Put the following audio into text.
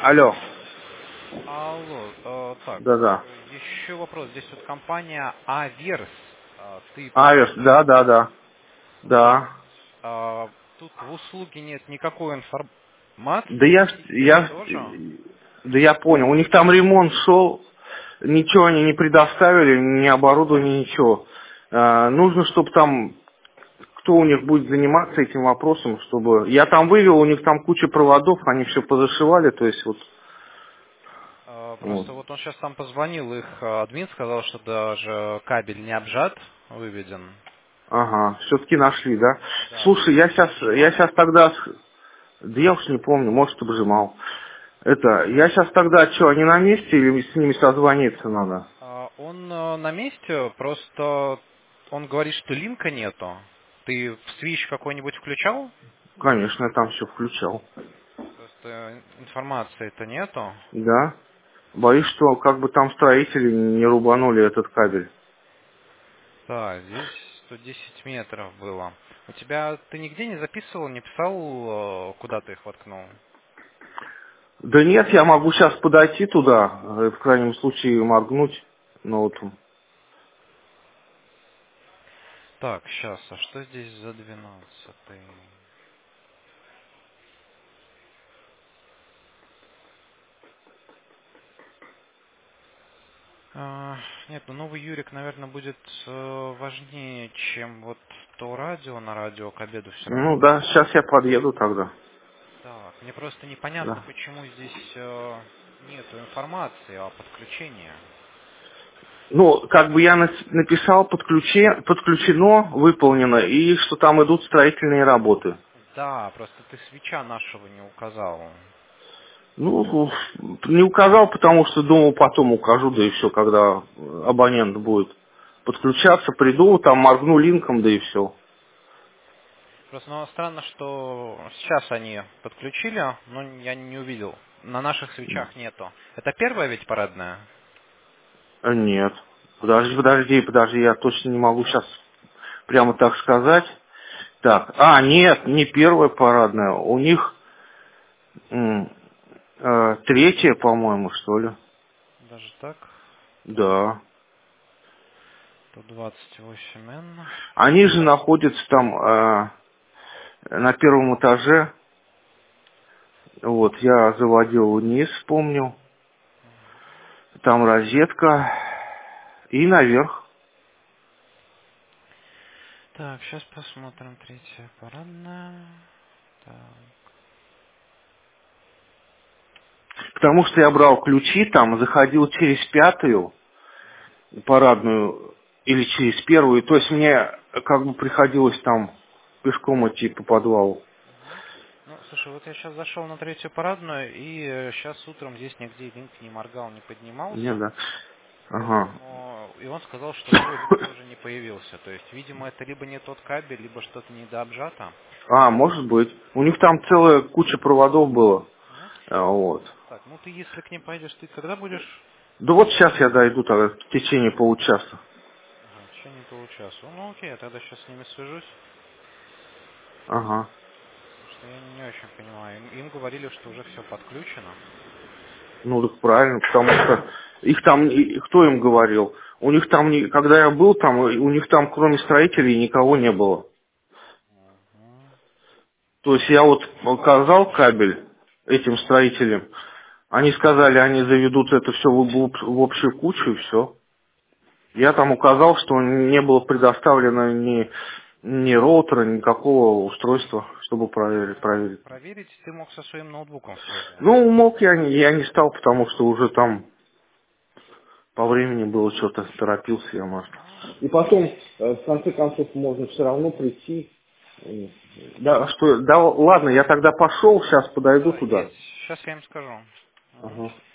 Алло. Алло, так, Да-да. еще вопрос. Здесь вот компания Аверс. Ты Аверс, пользуешься? да. Да. Тут в услуге нет никакой информации, Да в системе тоже. да я понял. У них там ремонт шел, ничего они не предоставили, ни оборудования, ничего. Нужно, чтобы там, кто у них будет заниматься этим вопросом, чтобы... Я там вывел, у них там куча проводов, они все позашивали, то есть вот... вот. Просто вот он сейчас там позвонил, их админ сказал, что даже кабель не обжат, выведен. Ага, все-таки нашли, да? Да, ты Слушай, его я обжимал? сейчас тогда... Да я уж не помню, может, обжимал. Я сейчас тогда что, они на месте или с ними созвониться надо? Он на месте, просто он говорит, что линка нету. Ты в свич какой-нибудь включал? Конечно, я там все включал. Просто информации-то нету. Да? Боюсь, что как бы там строители не рубанули этот кабель. Да, здесь 110 метров было. У тебя, ты нигде не записывал, не писал, куда ты их воткнул? Да нет, я могу сейчас подойти туда, в крайнем случае моргнуть. Ну вот, Так, сейчас, а что здесь за 12-й? Нет, ну новый Юрик, наверное, будет важнее, чем вот то радио на радио к обеду все равно ну да, будет. сейчас я подъеду тогда. Так, мне просто непонятно, Да. почему здесь нету информации о подключении. Ну, как бы я написал подключено, выполнено, и что там идут строительные работы. Да, просто ты свеча нашего не указал. Ну, не указал, потому что думал, потом укажу, да и все, когда абонент будет подключаться, приду, там моргну линком, да и все. Просто ну, странно, что сейчас они подключили, но я не увидел. На наших свечах нету. Это первая ведь парадная? Нет. Подожди, я точно не могу сейчас прямо так сказать. Так, нет, не первая парадная, у них третья, по-моему, что ли. Даже так? Так, Да. 128N. Они же находятся там на первом этаже. Вот, я заводил вниз, помню. Там розетка. И наверх. Так, сейчас посмотрим. Третья парадная. Так. Потому что я брал ключи там, заходил через пятую парадную или через первую. То есть мне как бы приходилось там пешком идти по подвалу. Ну, слушай, вот я сейчас зашел на третью парадную, и сейчас утром здесь нигде линк не моргал, не Нет, поднимался. да. Ага. Поэтому и он сказал, что новый линк тоже не появился. То есть, видимо, это либо не тот кабель, либо что-то недообжато. Может быть. У них там целая куча проводов было. Мгм. Вот. Так, ну ты если к ним пойдешь, ты когда будешь? Да вот сейчас я дойду тогда в течение получаса. Ага, в течение получаса. Ну окей, я тогда сейчас с ними свяжусь. Ага. Потому что я не очень понимаю. Им говорили, что уже все подключено. Ну так правильно, потому что их там, кто им говорил? У них там, когда я был там, у них там кроме строителей никого не было. Мгм. То есть я вот показал кабель этим строителям, они сказали, они заведут это все в общую кучу и все. Я там указал, что не было предоставлено ни роутера, никакого устройства, чтобы проверить. Проверить ты мог со своим ноутбуком связываться. Ну, мог я не стал, потому что уже там по времени было что-то, торопился я, может. Ну, И потом, в конце концов, можно все равно прийти. Да, ладно, я тогда пошел, сейчас подойду да, есть. туда. Сейчас я им скажу. Мгм. Ага.